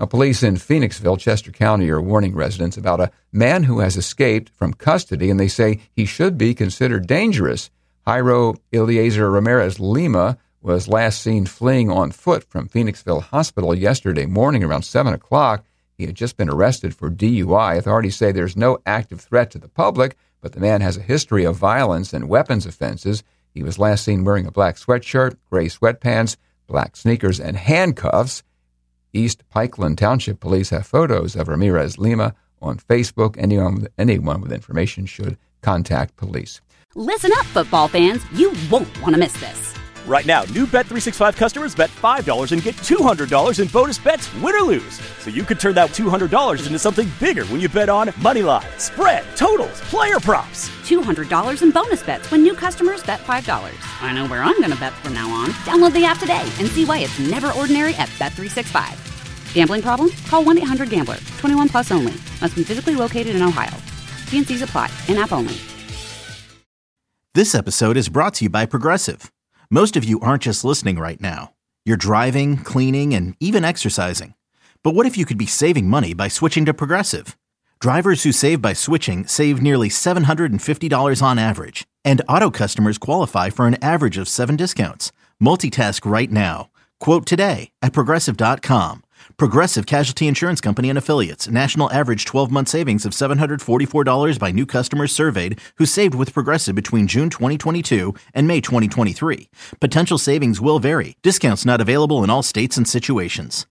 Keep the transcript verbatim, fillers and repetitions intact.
Now, police in Phoenixville, Chester County, are warning residents about a man who has escaped from custody, and they say he should be considered dangerous. Jairo Eliezer Ramirez Lima was last seen fleeing on foot from Phoenixville Hospital yesterday morning around seven o'clock. He had just been arrested for D U I. Authorities say there's no active threat to the public, but the man has a history of violence and weapons offenses. He was last seen wearing a black sweatshirt, gray sweatpants, black sneakers, and handcuffs. East Pikeland Township Police have photos of Ramirez Lima on Facebook. Anyone, anyone with information should contact police. Listen up, football fans. You won't want to miss this. Right now, new Bet three sixty-five customers bet five dollars and get two hundred dollars in bonus bets, win or lose. So you could turn that two hundred dollars into something bigger when you bet on money line, spread, totals, player props. two hundred dollars in bonus bets when new customers bet five dollars. I know where I'm going to bet from now on. Download the app today and see why it's never ordinary at Bet three sixty-five. Gambling problem? Call one eight hundred gambler. twenty-one plus only. Must be physically located in Ohio. T and C's apply. In-app only. This episode is brought to you by Progressive. Most of you aren't just listening right now. You're driving, cleaning, and even exercising. But what if you could be saving money by switching to Progressive? Drivers who save by switching save nearly seven hundred fifty dollars on average. And auto customers qualify for an average of seven discounts. Multitask right now. Quote today at Progressive dot com. Progressive Casualty Insurance Company and Affiliates. National average twelve-month savings of seven hundred forty-four dollars by new customers surveyed who saved with Progressive between June twenty twenty-two and May twenty twenty-three. Potential savings will vary. Discounts not available in all states and situations.